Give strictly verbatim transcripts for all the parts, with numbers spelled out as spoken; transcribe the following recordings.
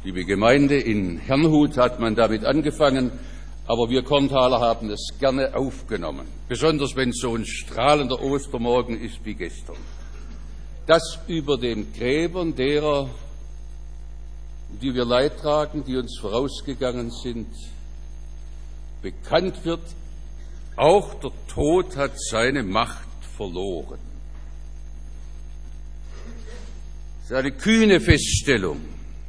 Liebe Gemeinde, in Herrnhut hat man damit angefangen, aber wir Korntaler haben es gerne aufgenommen, besonders wenn es so ein strahlender Ostermorgen ist wie gestern, dass über den Gräbern derer, die wir Leid tragen, die uns vorausgegangen sind, bekannt wird, auch der Tod hat seine Macht verloren. Das ist eine kühne Feststellung.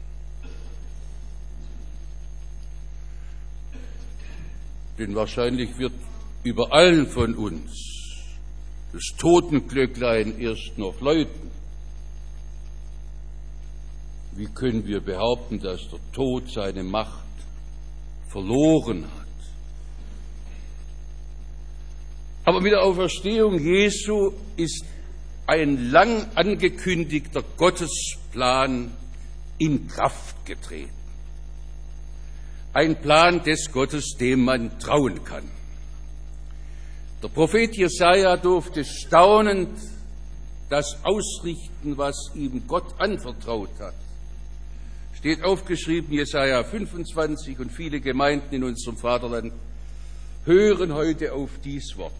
Denn wahrscheinlich wird über allen von uns das Totenglöcklein erst noch läuten. Wie können wir behaupten, dass der Tod seine Macht verloren hat? Aber mit der Auferstehung Jesu ist ein lang angekündigter Gottesplan in Kraft getreten. Ein Plan des Gottes, dem man trauen kann. Der Prophet Jesaja durfte staunend das ausrichten, was ihm Gott anvertraut hat. Steht aufgeschrieben, Jesaja fünfundzwanzig, und viele Gemeinden in unserem Vaterland hören heute auf dies Wort.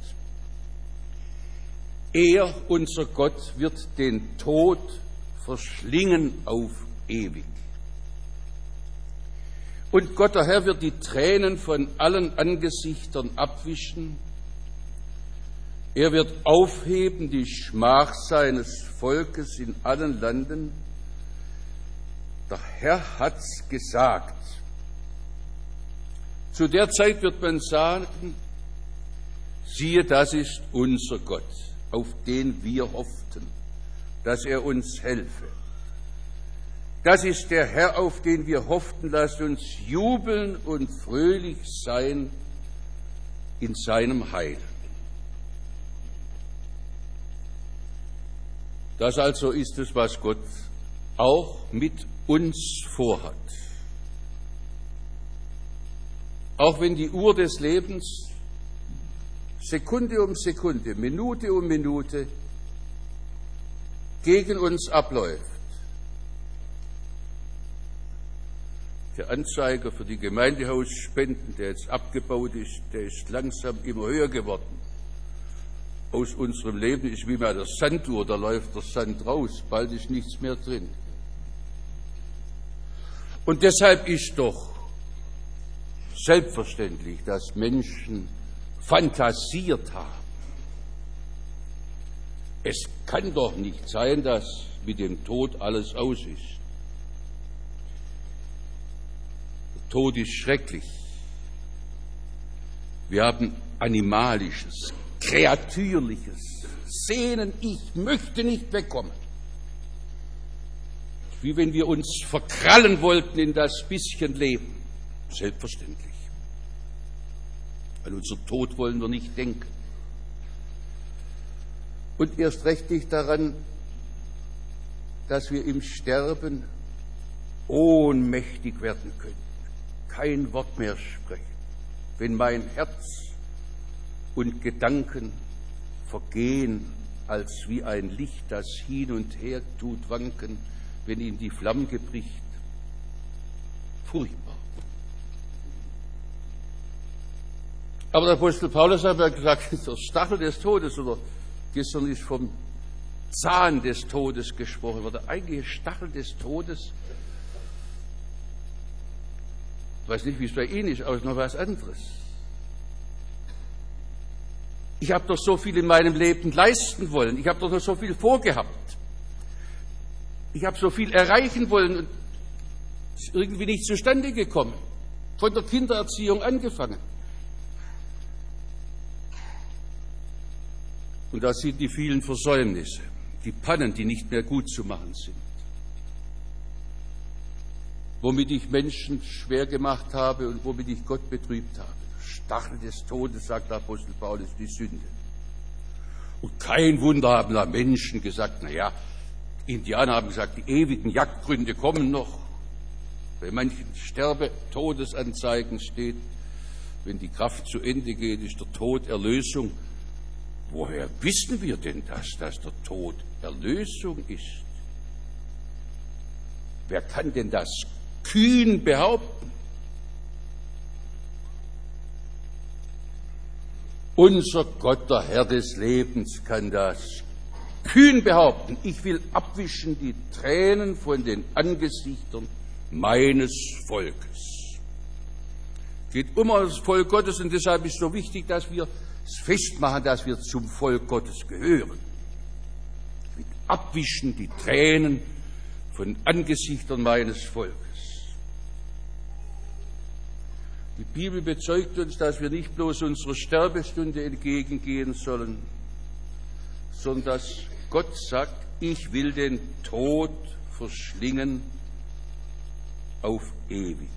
Er, unser Gott, wird den Tod verschlingen auf ewig. Und Gott, der Herr, wird die Tränen von allen Angesichtern abwischen. Er wird aufheben die Schmach seines Volkes in allen Landen. Der Herr hat's gesagt. Zu der Zeit wird man sagen, siehe, das ist unser Gott, auf den wir hofften, dass er uns helfe. Das ist der Herr, auf den wir hofften, lasst uns jubeln und fröhlich sein in seinem Heil. Das also ist es, was Gott auch mit uns vorhat. Auch wenn die Uhr des Lebens Sekunde um Sekunde, Minute um Minute gegen uns abläuft. Der Anzeiger für die Gemeindehausspenden, der jetzt abgebaut ist, der ist langsam immer höher geworden. Aus unserem Leben ist wie bei der Sanduhr, da läuft der Sand raus, bald ist nichts mehr drin. Und deshalb ist doch selbstverständlich, dass Menschen fantasiert haben. Es kann doch nicht sein, dass mit dem Tod alles aus ist. Der Tod ist schrecklich. Wir haben Animalisches, Kreatürliches, Sehnen, ich möchte nicht wegkommen. Wie wenn wir uns verkrallen wollten in das bisschen Leben. Selbstverständlich. An unseren Tod wollen wir nicht denken. Und erst recht nicht daran, dass wir im Sterben ohnmächtig werden können, kein Wort mehr sprechen, wenn mein Herz und Gedanken vergehen, als wie ein Licht, das hin und her tut wanken, wenn ihm die Flamme bricht. Furchtbar. Aber der Apostel Paulus hat ja gesagt, der Stachel des Todes, oder gestern ist vom Zahn des Todes gesprochen, aber der eigentliche Stachel des Todes, ich weiß nicht, wie es bei Ihnen ist, aber es ist noch was anderes. Ich habe doch so viel in meinem Leben leisten wollen, ich habe doch noch so viel vorgehabt, ich habe so viel erreichen wollen und es ist irgendwie nicht zustande gekommen, von der Kindererziehung angefangen. Und da sind die vielen Versäumnisse, die Pannen, die nicht mehr gut zu machen sind, womit ich Menschen schwer gemacht habe und womit ich Gott betrübt habe. Der Stachel des Todes, sagt der Apostel Paulus, die Sünde. Und kein Wunder haben da Menschen gesagt, na ja, Indianer haben gesagt, die ewigen Jagdgründe kommen noch. Bei manchen Sterbe-Todesanzeigen steht, wenn die Kraft zu Ende geht, ist der Tod Erlösung. Woher wissen wir denn das, dass der Tod Erlösung ist? Wer kann denn das kühn behaupten. Unser Gott, der Herr des Lebens, kann das kühn behaupten. Ich will abwischen die Tränen von den Angesichtern meines Volkes. Es geht um das Volk Gottes und deshalb ist es so wichtig, dass wir es festmachen, dass wir zum Volk Gottes gehören. Ich will abwischen die Tränen von Angesichtern meines Volkes. Die Bibel bezeugt uns, dass wir nicht bloß unserer Sterbestunde entgegengehen sollen, sondern dass Gott sagt, ich will den Tod verschlingen auf ewig.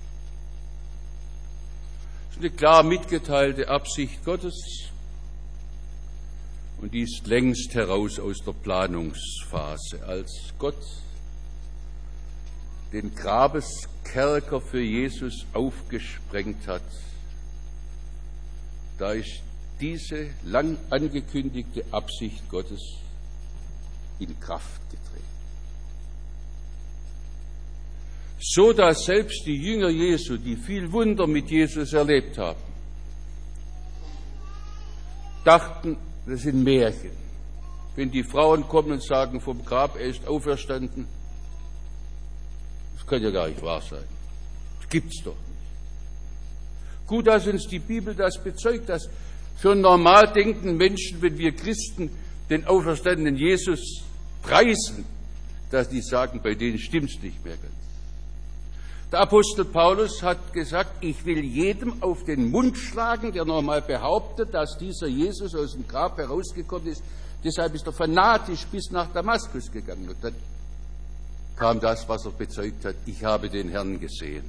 Das ist eine klar mitgeteilte Absicht Gottes und die ist längst heraus aus der Planungsphase. Als Gott den Grabeskerker für Jesus aufgesprengt hat, da ist diese lang angekündigte Absicht Gottes in Kraft getreten. So dass selbst die Jünger Jesu, die viel Wunder mit Jesus erlebt haben, dachten, das sind Märchen. Wenn die Frauen kommen und sagen, vom Grab, er ist auferstanden, das kann ja gar nicht wahr sein. Das gibt's doch nicht. Gut, dass uns die Bibel das bezeugt, dass für einen normal denkenden Menschen, wenn wir Christen den auferstandenen Jesus preisen, dass die sagen, bei denen stimmt's nicht mehr ganz. Der Apostel Paulus hat gesagt, ich will jedem auf den Mund schlagen, der nochmal behauptet, dass dieser Jesus aus dem Grab herausgekommen ist. Deshalb ist er fanatisch bis nach Damaskus gegangen. Und dann kam das, was er bezeugt hat, ich habe den Herrn gesehen.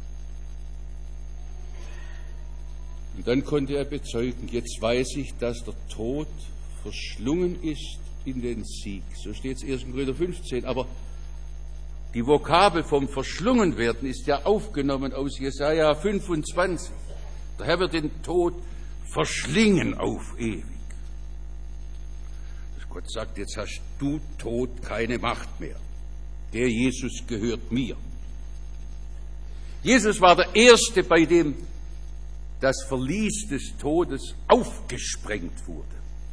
Und dann konnte er bezeugen, jetzt weiß ich, dass der Tod verschlungen ist in den Sieg. So steht es erster Korinther fünfzehn. Aber die Vokabel vom Verschlungenwerden ist ja aufgenommen aus Jesaja fünfundzwanzig. Der Herr wird den Tod verschlingen auf ewig. Dass Gott sagt, jetzt hast du, Tod, keine Macht mehr. Der Jesus gehört mir. Jesus war der Erste, bei dem das Verlies des Todes aufgesprengt wurde.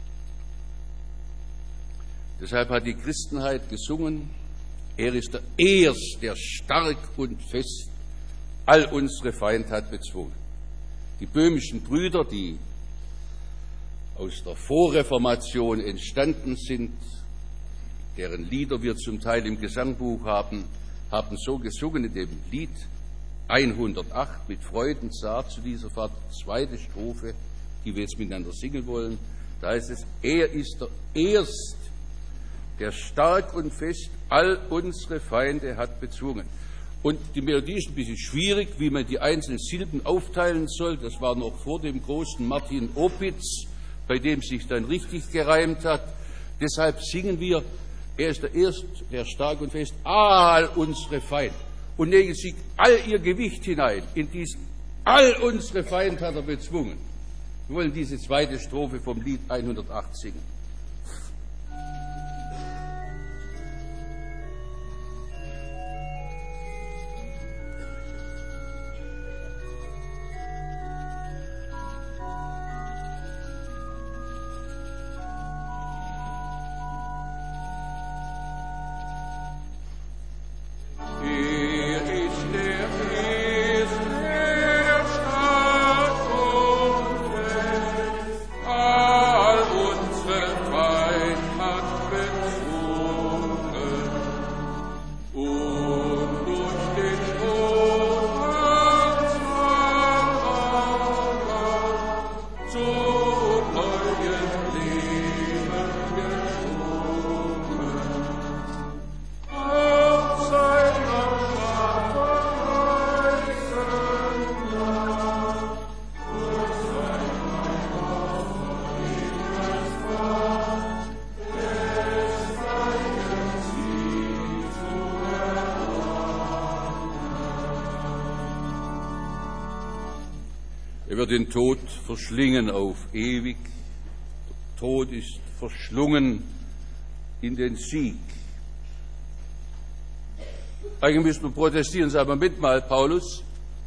Deshalb hat die Christenheit gesungen, er ist der Erste, der stark und fest all unsere Feindheit bezwungen. Die böhmischen Brüder, die aus der Vorreformation entstanden sind, deren Lieder wir zum Teil im Gesangbuch haben, haben so gesungen in dem Lied hundertacht mit Freuden sah zu dieser Fahrt, zweite Strophe, die wir jetzt miteinander singen wollen. Da heißt es, er ist der Erste, der stark und fest all unsere Feinde hat bezwungen. Und die Melodie ist ein bisschen schwierig, wie man die einzelnen Silben aufteilen soll. Das war noch vor dem großen Martin Opitz, bei dem sich dann richtig gereimt hat. Deshalb singen wir, er ist der Erste, der stark und fest all unsere Feinde. Und legen Sie all Ihr Gewicht hinein. In dies all unsere Feinde hat er bezwungen. Wir wollen diese zweite Strophe vom Lied hundertacht singen. Er wird den Tod verschlingen auf ewig. Der Tod ist verschlungen in den Sieg. Eigentlich müssen wir protestieren, sagen wir mit mal, Paulus.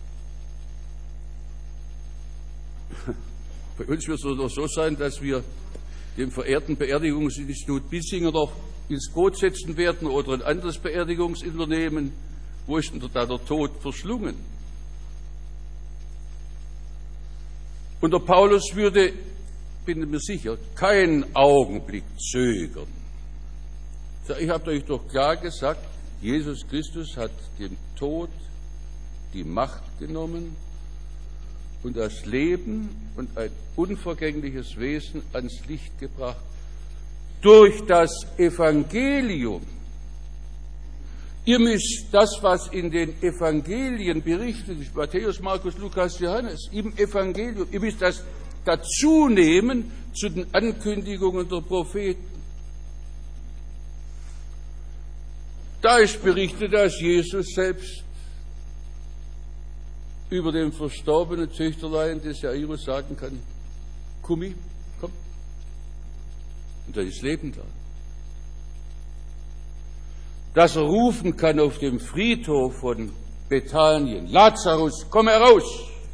Bei uns wird es doch so sein, dass wir dem verehrten Beerdigungsinstitut Bissinger doch ins Boot setzen werden oder ein anderes Beerdigungsunternehmen. Wo ist denn da der Tod verschlungen? Und der Paulus würde, bin ich mir sicher, keinen Augenblick zögern. Ich habe euch doch klar gesagt, Jesus Christus hat dem Tod die Macht genommen und das Leben und ein unvergängliches Wesen ans Licht gebracht durch das Evangelium. Ihr müsst das, was in den Evangelien berichtet ist, Matthäus, Markus, Lukas, Johannes, im Evangelium, ihr müsst das dazu nehmen zu den Ankündigungen der Propheten. Da ist berichtet, dass Jesus selbst über dem verstorbenen Töchterlein des Jairus sagen kann, Kummi, komm. Und da ist Leben da. Dass er rufen kann auf dem Friedhof von Bethanien, Lazarus, komm heraus!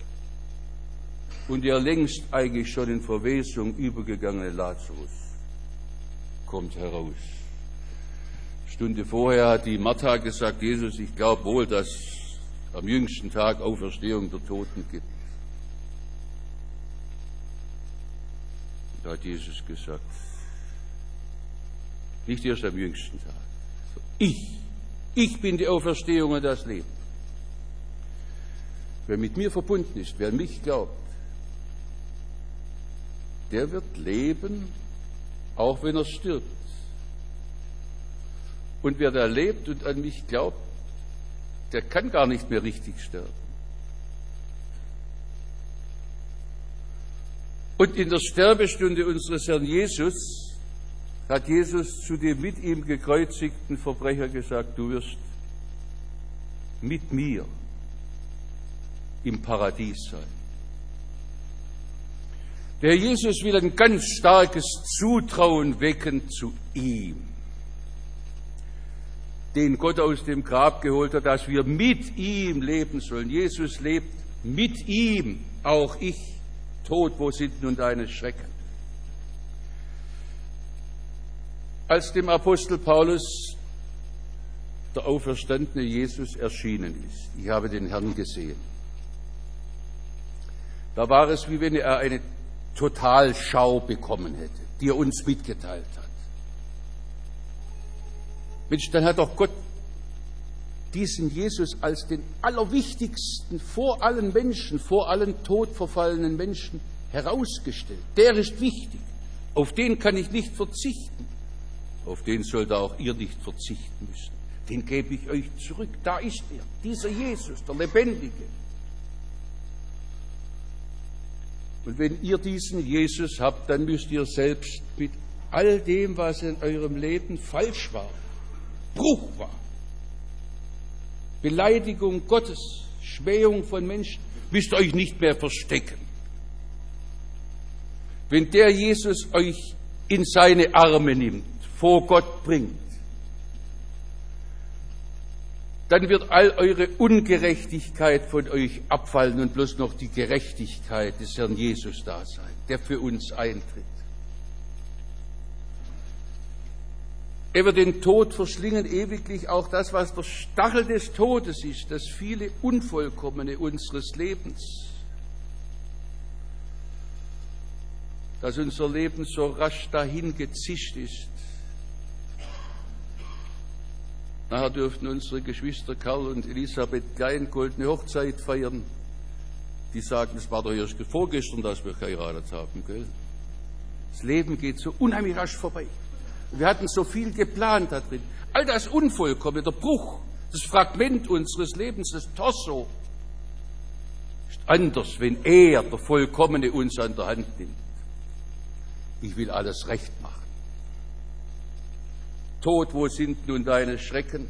Und der längst eigentlich schon in Verwesung übergegangene Lazarus kommt heraus. Stunde vorher hat die Martha gesagt, Jesus, ich glaube wohl, dass am jüngsten Tag Auferstehung der Toten gibt. Da hat Jesus gesagt, nicht erst am jüngsten Tag. Ich, ich bin die Auferstehung und das Leben. Wer mit mir verbunden ist, wer an mich glaubt, der wird leben, auch wenn er stirbt. Und wer da lebt und an mich glaubt, der kann gar nicht mehr richtig sterben. Und in der Sterbestunde unseres Herrn Jesus hat Jesus zu dem mit ihm gekreuzigten Verbrecher gesagt, du wirst mit mir im Paradies sein. Der Jesus will ein ganz starkes Zutrauen wecken zu ihm, den Gott aus dem Grab geholt hat, dass wir mit ihm leben sollen. Jesus lebt mit ihm, auch ich. Tod, wo sind nun deine Schrecken? Als dem Apostel Paulus der auferstandene Jesus erschienen ist, ich habe den Herrn gesehen, da war es, wie wenn er eine Totalschau bekommen hätte, die er uns mitgeteilt hat. Mensch, dann hat doch Gott diesen Jesus als den allerwichtigsten vor allen Menschen, vor allen todverfallenen Menschen herausgestellt. Der ist wichtig. Auf den kann ich nicht verzichten. Auf den sollt auch ihr nicht verzichten müssen. Den gebe ich euch zurück. Da ist er, dieser Jesus, der Lebendige. Und wenn ihr diesen Jesus habt, dann müsst ihr selbst mit all dem, was in eurem Leben falsch war, Bruch war, Beleidigung Gottes, Schmähung von Menschen, müsst ihr euch nicht mehr verstecken. Wenn der Jesus euch in seine Arme nimmt, vor Gott bringt, dann wird all eure Ungerechtigkeit von euch abfallen und bloß noch die Gerechtigkeit des Herrn Jesus da sein, der für uns eintritt. Er wird den Tod verschlingen, ewiglich auch das, was der Stachel des Todes ist, das viele Unvollkommene unseres Lebens. Dass unser Leben so rasch dahin gezischt ist. Nachher dürften unsere Geschwister Karl und Elisabeth Klein goldene Hochzeit feiern. Die sagen, es war doch erst vorgestern, dass wir geheiratet haben. Gell? Das Leben geht so unheimlich rasch vorbei. Wir hatten so viel geplant da drin. All das Unvollkommene, der Bruch, das Fragment unseres Lebens, das Torso, ist anders, wenn er, der Vollkommene, uns an der Hand nimmt. Ich will alles recht machen. Tod, wo sind nun deine Schrecken?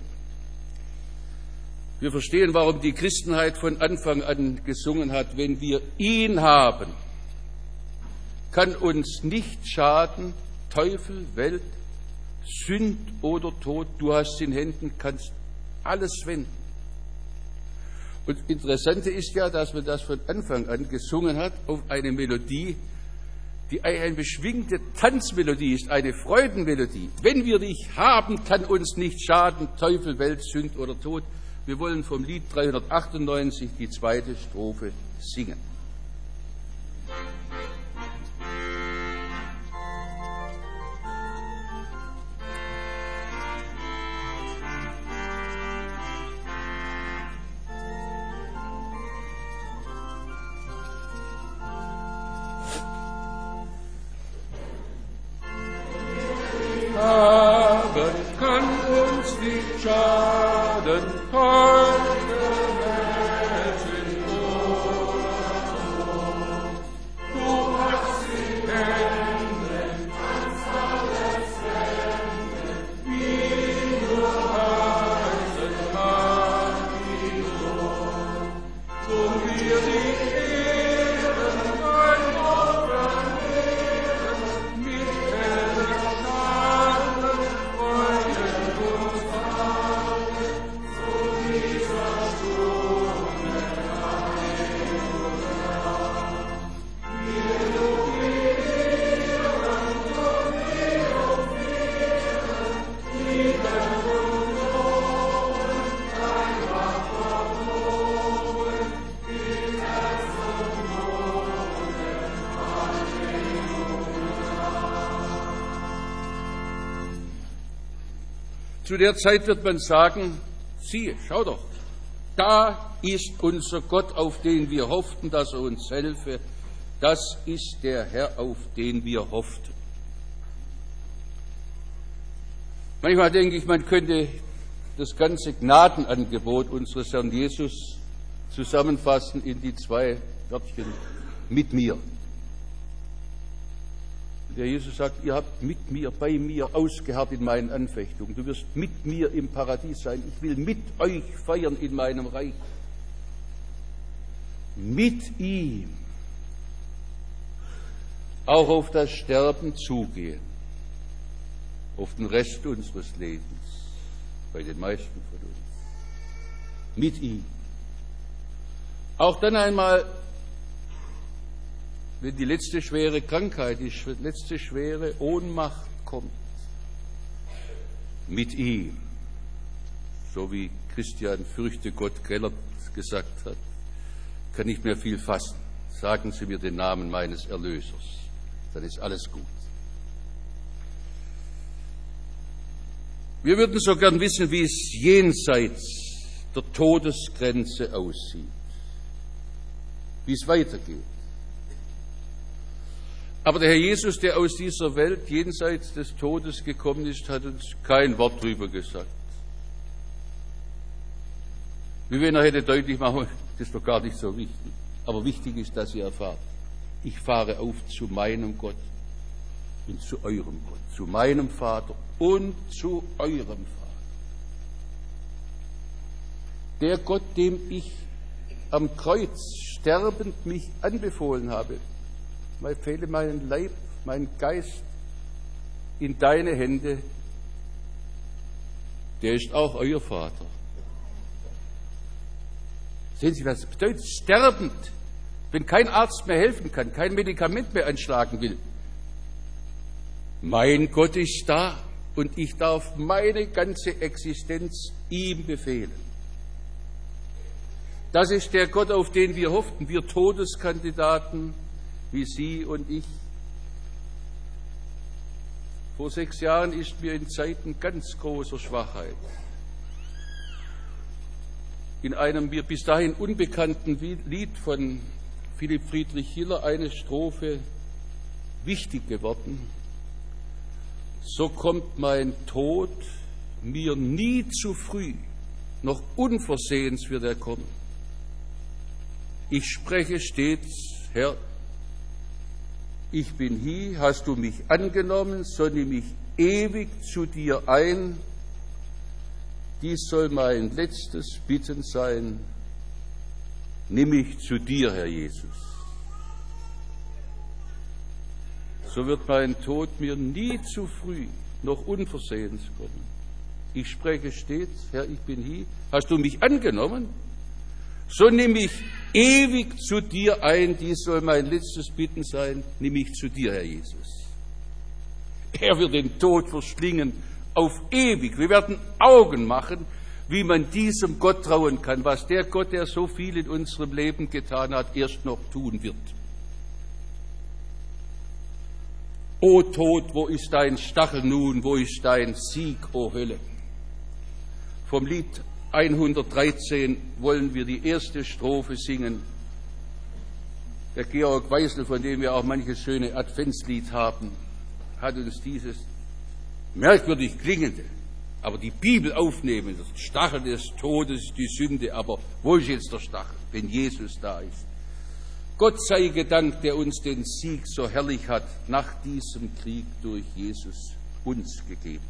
Wir verstehen, warum die Christenheit von Anfang an gesungen hat, wenn wir ihn haben, kann uns nicht schaden, Teufel, Welt, Sünd oder Tod, du hast in Händen, kannst alles wenden. Und Interessante ist ja, dass man das von Anfang an gesungen hat auf eine Melodie, die eine beschwingte Tanzmelodie ist, eine Freudenmelodie. Wenn wir dich haben, kann uns nicht schaden, Teufel, Welt, Sünd oder Tod. Wir wollen vom Lied dreihundertachtundneunzig die zweite Strophe singen. Haben kann uns nicht schaden, heute Menschen oder Tod. Du hast die Hände, kannst alles wenden, wie nur heißen mag die Not. Und wir dich ehren, ein Opfer nehmen, mit Zu der Zeit wird man sagen, siehe, schau doch, da ist unser Gott, auf den wir hofften, dass er uns helfe. Das ist der Herr, auf den wir hofften. Manchmal denke ich, man könnte das ganze Gnadenangebot unseres Herrn Jesus zusammenfassen in die zwei Wörtchen mit mir. Der Jesus sagt, ihr habt mit mir, bei mir ausgeharrt in meinen Anfechtungen. Du wirst mit mir im Paradies sein. Ich will mit euch feiern in meinem Reich. Mit ihm auch auf das Sterben zugehen. Auf den Rest unseres Lebens. Bei den meisten von uns. Mit ihm. Auch dann einmal, wenn die letzte schwere Krankheit, die letzte schwere Ohnmacht kommt, mit ihm, so wie Christian Fürchte Gott Keller gesagt hat, kann nicht mehr viel fassen. Sagen Sie mir den Namen meines Erlösers, dann ist alles gut. Wir würden so gern wissen, wie es jenseits der Todesgrenze aussieht, wie es weitergeht. Aber der Herr Jesus, der aus dieser Welt jenseits des Todes gekommen ist, hat uns kein Wort drüber gesagt. Wie wenn er hätte deutlich machen, das ist doch gar nicht so wichtig. Aber wichtig ist, dass ihr erfahrt, ich fahre auf zu meinem Gott und zu eurem Gott, zu meinem Vater und zu eurem Vater. Der Gott, dem ich am Kreuz sterbend mich anbefohlen habe, ich fehle meinen Leib, meinen Geist in deine Hände, der ist auch euer Vater. Sehen Sie, was das bedeutet? Sterbend, wenn kein Arzt mehr helfen kann, kein Medikament mehr anschlagen will. Mein Gott ist da und ich darf meine ganze Existenz ihm befehlen. Das ist der Gott, auf den wir hofften, wir Todeskandidaten, wie Sie und ich. Vor sechs Jahren ist mir in Zeiten ganz großer Schwachheit in einem mir bis dahin unbekannten Lied von Philipp Friedrich Hiller eine Strophe wichtig geworden. So kommt mein Tod mir nie zu früh, noch unversehens wird er kommen. Ich spreche stets, Herr, ich bin hier, hast du mich angenommen, so nimm mich ewig zu dir ein. Dies soll mein letztes Bitten sein. Nimm mich zu dir, Herr Jesus. So wird mein Tod mir nie zu früh, noch unversehens kommen. Ich spreche stets, Herr, ich bin hier. Hast du mich angenommen? So nimm mich ewig zu dir ein. Dies soll mein letztes Bitten sein. Nimm mich zu dir, Herr Jesus. Er wird den Tod verschlingen auf ewig. Wir werden Augen machen, wie man diesem Gott trauen kann, was der Gott, der so viel in unserem Leben getan hat, erst noch tun wird. O Tod, wo ist dein Stachel nun, wo ist dein Sieg, o Hölle? Vom Lied hundertdreizehn wollen wir die erste Strophe singen. Der Georg Weisel, von dem wir auch manches schöne Adventslied haben, hat uns dieses merkwürdig klingende, aber die Bibel aufnehmen, der Stachel des Todes ist die Sünde, aber wo ist jetzt der Stachel, wenn Jesus da ist? Gott sei gedankt, der uns den Sieg so herrlich hat, nach diesem Krieg durch Jesus uns gegeben.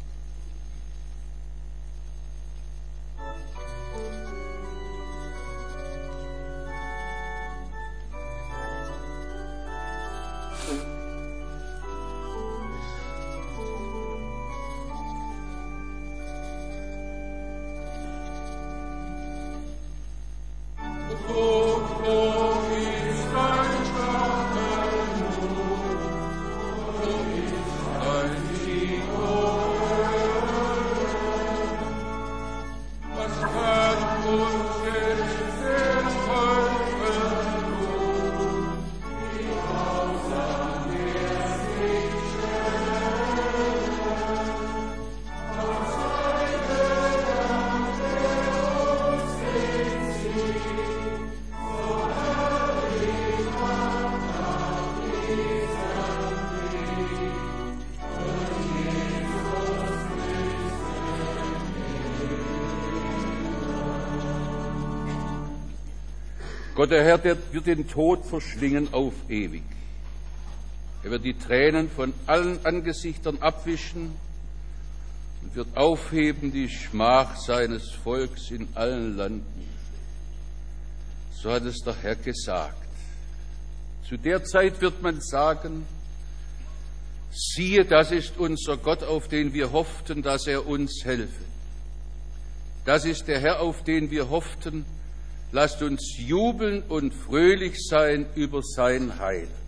Gott, der Herr, der wird den Tod verschlingen auf ewig. Er wird die Tränen von allen Angesichtern abwischen und wird aufheben die Schmach seines Volks in allen Landen. So hat es der Herr gesagt. Zu der Zeit wird man sagen, siehe, das ist unser Gott, auf den wir hofften, dass er uns helfe. Das ist der Herr, auf den wir hofften. Lasst uns jubeln und fröhlich sein über sein Heil.